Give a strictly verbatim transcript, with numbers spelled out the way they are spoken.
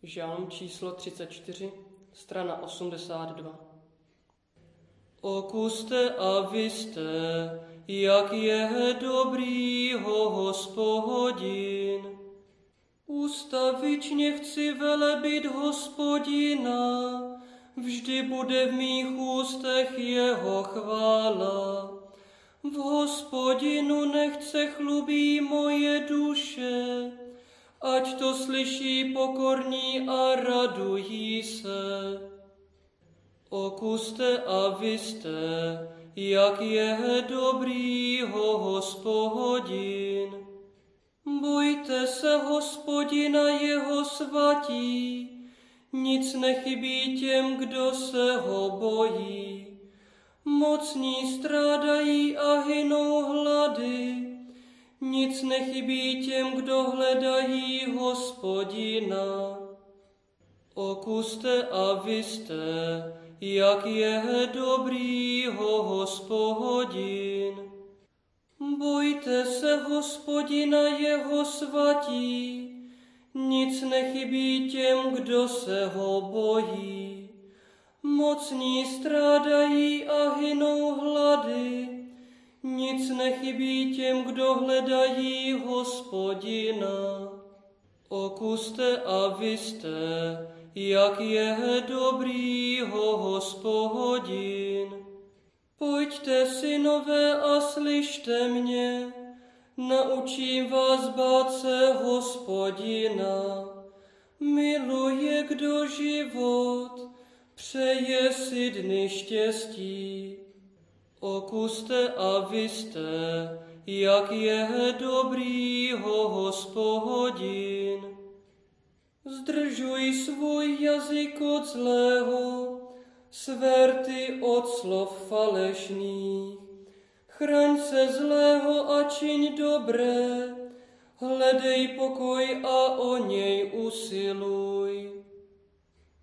Žálm číslo třicet čtyři, strana osmdesát dva. Okuste a viste, jak je dobrý Hospodin. Ustavičně chci velebit Hospodina, vždy bude v mých ústech jeho chvála. V Hospodinu nechce chlubí moje duše, ať to slyší pokorní a radují se. Okuste a viste, jak je dobrý Hospodin. Bojte se Hospodina, jeho svatí, nic nechybí těm, kdo se ho bojí. Mocní strádají a hynou hlady, nic nechybí těm, kdo hledají Hospodina. Okuste a viste, jak je dobrý Hospodin. Bojte se Hospodina, jeho svatí, nic nechybí těm, kdo se ho bojí. Mocní strádají a hynou hlady, nic nechybí těm, kdo hledají Hospodina. Okuste a viste, jak je dobrý Hospodin. Pojďte, synové, a slyšte mě, naučím vás bát se Hospodina. Miluje, kdo život, přeje si dny štěstí. Okuste a viste, jak je dobrý Hospodin. Zdržuj svůj jazyk od zlého, své rty od slov falešných. Chraň se zlého a čiň dobré, hledej pokoj a o něj usiluj.